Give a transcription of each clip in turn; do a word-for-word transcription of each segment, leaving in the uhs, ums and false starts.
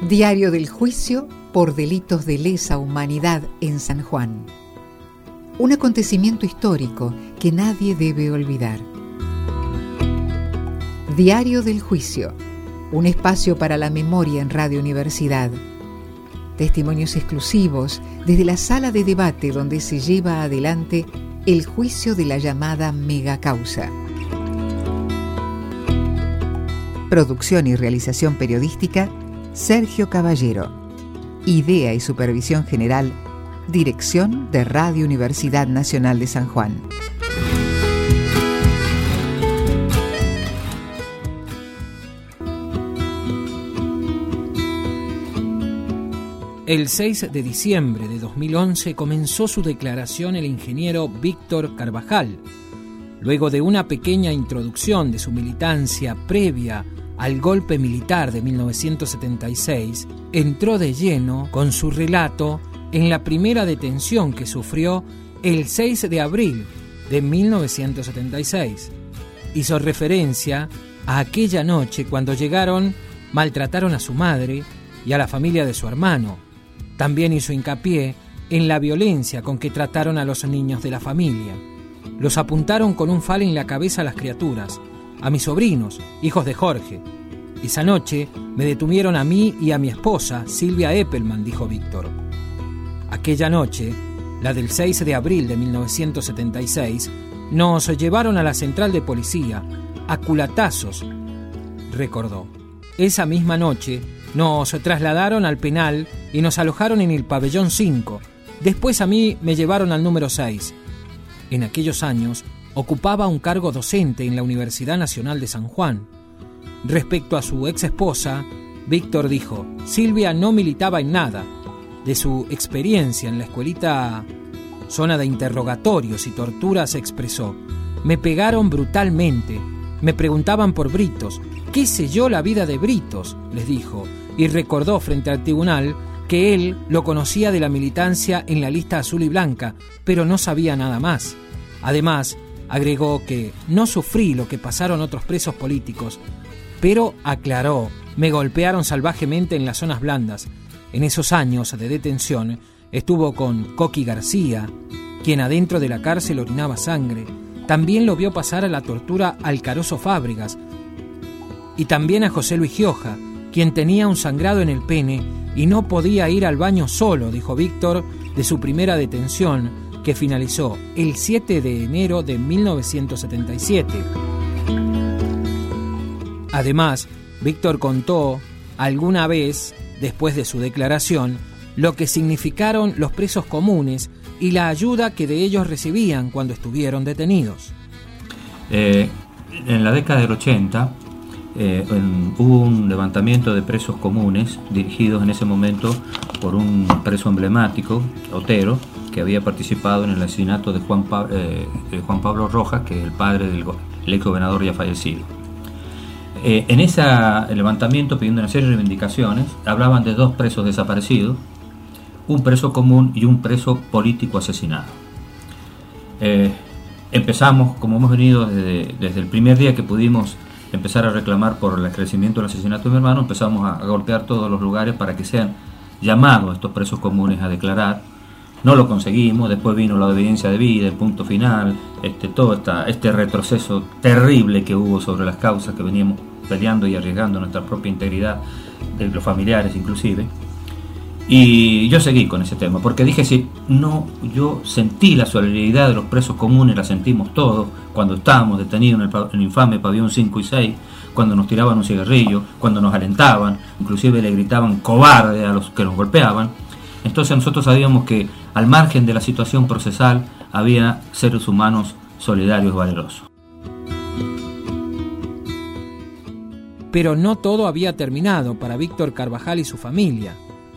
Diario del juicio por delitos de lesa humanidad en San Juan. Un acontecimiento histórico que nadie debe olvidar. Diario del juicio, un espacio para la memoria en Radio Universidad. Testimonios exclusivos desde la sala de debate donde se lleva adelante el juicio de la llamada megacausa. Producción y realización periodística, Sergio Caballero. Idea y supervisión general, Dirección de Radio Universidad Nacional de San Juan. El seis de diciembre de dos mil once comenzó su declaración el ingeniero Víctor Carvajal. Luego de una pequeña introducción de su militancia previa al golpe militar de mil novecientos setenta y seis, entró de lleno con su relato en la primera detención que sufrió el seis de abril de mil novecientos setenta y seis. Hizo referencia a aquella noche cuando llegaron, maltrataron a su madre y a la familia de su hermano. También hizo hincapié en la violencia con que trataron a los niños de la familia. Los apuntaron con un fal en la cabeza a las criaturas, a mis sobrinos, hijos de Jorge. Esa noche me detuvieron a mí y a mi esposa, Silvia Eppelman, dijo Víctor. Aquella noche, la del seis de abril de mil novecientos setenta y seis, nos llevaron a la central de policía, a culatazos, recordó. Esa misma noche nos trasladaron al penal y nos alojaron en el pabellón cinco. Después a mí me llevaron al número seis. En aquellos años ocupaba un cargo docente en la Universidad Nacional de San Juan. Respecto a su ex esposa, Víctor dijo: Silvia no militaba en nada. De su experiencia en la escuelita zona de interrogatorios y torturas expresó: me pegaron brutalmente, me preguntaban por Britos, ¿qué sé yo la vida de Britos?, les dijo, y recordó frente al tribunal que él lo conocía de la militancia en la lista azul y blanca, pero no sabía nada más. Además, agregó que no sufrí lo que pasaron otros presos políticos, pero aclaró, me golpearon salvajemente en las zonas blandas. En esos años de detención estuvo con Coqui García, quien adentro de la cárcel orinaba sangre. También lo vio pasar a la tortura al Caroso Fábregas y también a José Luis Gioja, quien tenía un sangrado en el pene y no podía ir al baño solo, dijo Víctor, de su primera detención, que finalizó el siete de enero de mil novecientos setenta y siete. Además, Víctor contó alguna vez, después de su declaración, lo que significaron los presos comunes y la ayuda que de ellos recibían cuando estuvieron detenidos. Eh, en la década del ochenta eh, en, hubo un levantamiento de presos comunes dirigidos en ese momento por un preso emblemático, Otero, que había participado en el asesinato de Juan, pa- eh, de Juan Pablo Rojas, que es el padre del el ex gobernador ya fallecido. Eh, en ese levantamiento, pidiendo una serie de reivindicaciones, hablaban de dos presos desaparecidos, un preso común y un preso político asesinado. Eh, empezamos, como hemos venido desde, desde el primer día que pudimos empezar a reclamar por el esclarecimiento del asesinato de mi hermano, empezamos a, a golpear todos los lugares para que sean llamados estos presos comunes a declarar. No lo conseguimos, después vino la obediencia de vida, el punto final, este, todo esta, este retroceso terrible que hubo sobre las causas que veníamos peleando y arriesgando nuestra propia integridad, de los familiares inclusive. Y yo seguí con ese tema, porque dije, si no, yo sentí la solidaridad de los presos comunes, la sentimos todos, cuando estábamos detenidos en el, en el infame pabellón cinco y seis, cuando nos tiraban un cigarrillo, cuando nos alentaban, inclusive le gritaban cobarde a los que nos golpeaban. Entonces nosotros sabíamos que al margen de la situación procesal había seres humanos solidarios, valerosos. Pero no todo había terminado para Víctor Carvajal y su familia.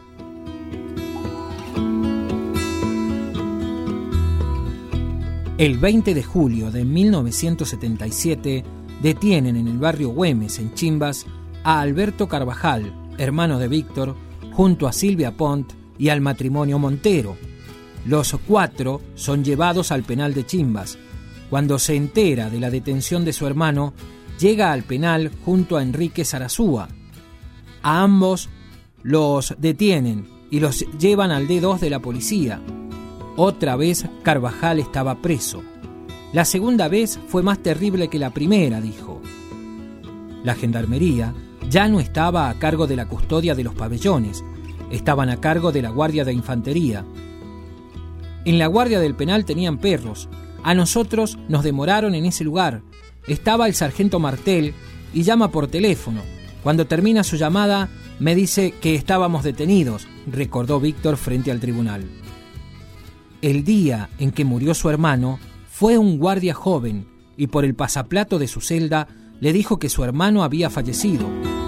El veinte de julio de mil novecientos setenta y siete detienen en el barrio Güemes, en Chimbas, a Alberto Carvajal, hermano de Víctor, junto a Silvia Pont y al matrimonio Montero. Los cuatro son llevados al penal de Chimbas. Cuando se entera de la detención de su hermano, llega al penal junto a Enrique Sarazúa. A ambos los detienen y los llevan al D dos de la policía. Otra vez Carvajal estaba preso. La segunda vez fue más terrible que la primera, dijo. La gendarmería ya no estaba a cargo de la custodia de los pabellones, estaban a cargo de la guardia de infantería. En la guardia del penal tenían perros. A nosotros nos demoraron en ese lugar. Estaba el sargento Martel y llama por teléfono. Cuando termina su llamada, me dice que estábamos detenidos, recordó Víctor frente al tribunal. El día en que murió su hermano, fue un guardia joven y por el pasaplato de su celda le dijo que su hermano había fallecido.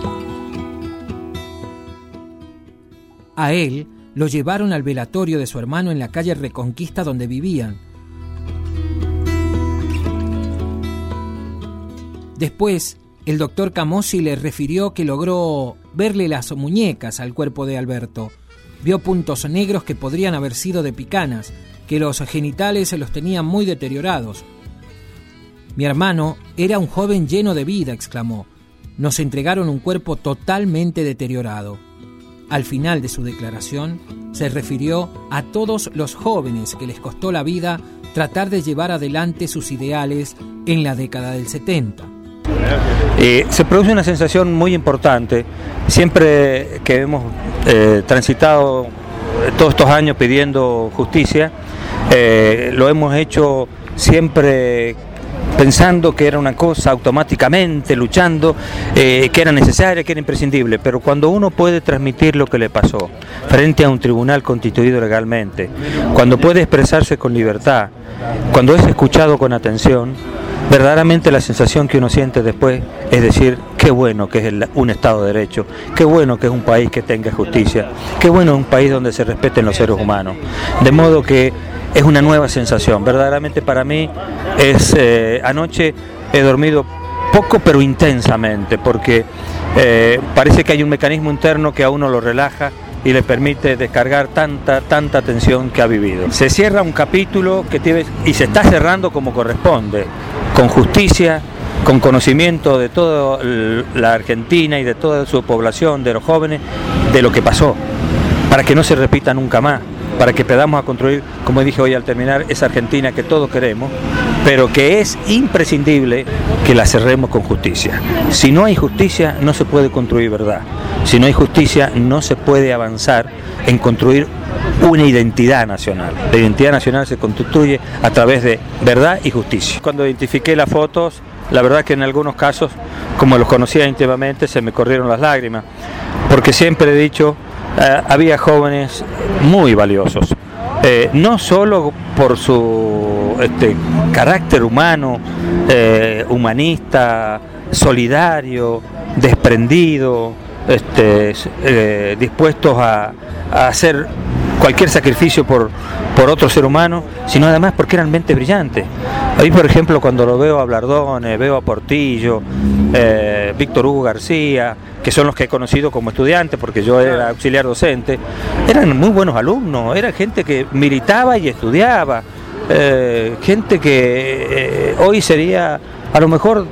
A él lo llevaron al velatorio de su hermano en la calle Reconquista donde vivían. Después, el doctor Camossi le refirió que logró verle las muñecas al cuerpo de Alberto. Vio puntos negros que podrían haber sido de picanas, que los genitales los tenían muy deteriorados. Mi hermano era un joven lleno de vida, exclamó. Nos entregaron un cuerpo totalmente deteriorado. Al final de su declaración, se refirió a todos los jóvenes que les costó la vida tratar de llevar adelante sus ideales en la década del setenta. Eh, se produce una sensación muy importante, siempre que hemos eh, transitado todos estos años pidiendo justicia, eh, lo hemos hecho siempre pensando que era una cosa automáticamente, luchando, eh, que era necesaria, que era imprescindible, pero cuando uno puede transmitir lo que le pasó frente a un tribunal constituido legalmente, cuando puede expresarse con libertad, cuando es escuchado con atención, verdaderamente la sensación que uno siente después es decir, qué bueno que es el, un Estado de Derecho, qué bueno que es un país que tenga justicia, qué bueno es un país donde se respeten los seres humanos. De modo que es una nueva sensación, verdaderamente para mí es, eh, anoche he dormido poco pero intensamente, porque eh, parece que hay un mecanismo interno que a uno lo relaja y le permite descargar tanta, tanta tensión que ha vivido. Se cierra un capítulo que tiene, y se está cerrando como corresponde, con justicia, con conocimiento de toda la Argentina y de toda su población, de los jóvenes, de lo que pasó, para que no se repita nunca más, para que podamos a construir, como dije hoy al terminar, esa Argentina que todos queremos, pero que es imprescindible que la cerremos con justicia. Si no hay justicia, no se puede construir verdad. Si no hay justicia, no se puede avanzar en construir una identidad nacional. La identidad nacional se construye a través de verdad y justicia. Cuando identifiqué las fotos, la verdad que en algunos casos, como los conocía íntimamente, se me corrieron las lágrimas, porque siempre he dicho, eh, había jóvenes muy valiosos, eh, no solo por su este, carácter humano, eh, humanista, solidario, desprendido, este, eh, dispuestos a, a hacer cualquier sacrificio por, por otro ser humano, sino además porque eran mentes brillantes. Ahí, por ejemplo, cuando lo veo a Blardone, veo a Portillo, eh, Víctor Hugo García, que son los que he conocido como estudiante, porque yo era auxiliar docente, eran muy buenos alumnos, era gente que militaba y estudiaba, eh, gente que eh, hoy sería a lo mejor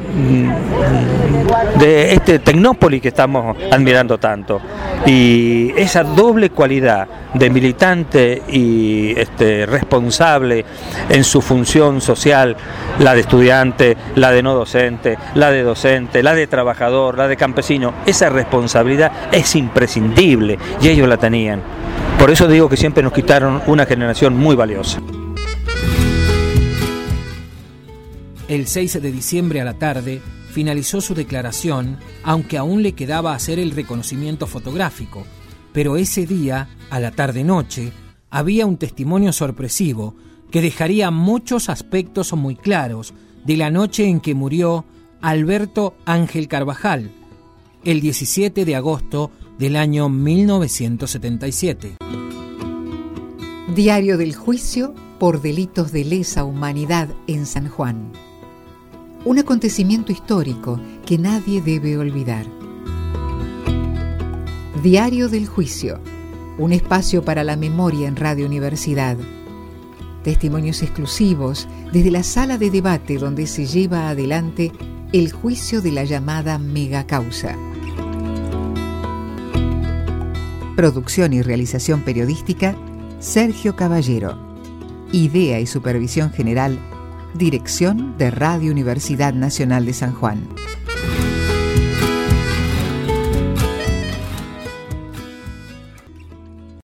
de este Tecnópolis que estamos admirando tanto. Y esa doble cualidad de militante y este, responsable en su función social, la de estudiante, la de no docente, la de docente, la de trabajador, la de campesino, esa responsabilidad es imprescindible y ellos la tenían. Por eso digo que siempre nos quitaron una generación muy valiosa. El seis de diciembre a la tarde finalizó su declaración, aunque aún le quedaba hacer el reconocimiento fotográfico, pero ese día, a la tarde-noche, había un testimonio sorpresivo que dejaría muchos aspectos muy claros de la noche en que murió Alberto Ángel Carvajal, el diecisiete de agosto del año mil novecientos setenta y siete. Diario del juicio por delitos de lesa humanidad en San Juan. Un acontecimiento histórico que nadie debe olvidar. Diario del juicio, un espacio para la memoria en Radio Universidad. Testimonios exclusivos desde la sala de debate donde se lleva adelante el juicio de la llamada megacausa. Producción y realización periodística, Sergio Caballero. Idea y supervisión general, Dirección de Radio Universidad Nacional de San Juan.